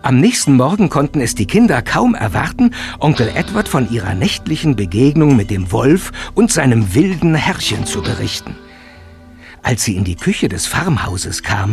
Am nächsten Morgen konnten es die Kinder kaum erwarten, Onkel Edward von ihrer nächtlichen Begegnung mit dem Wolf und seinem wilden Herrchen zu berichten. Als sie in die Küche des Farmhauses kamen,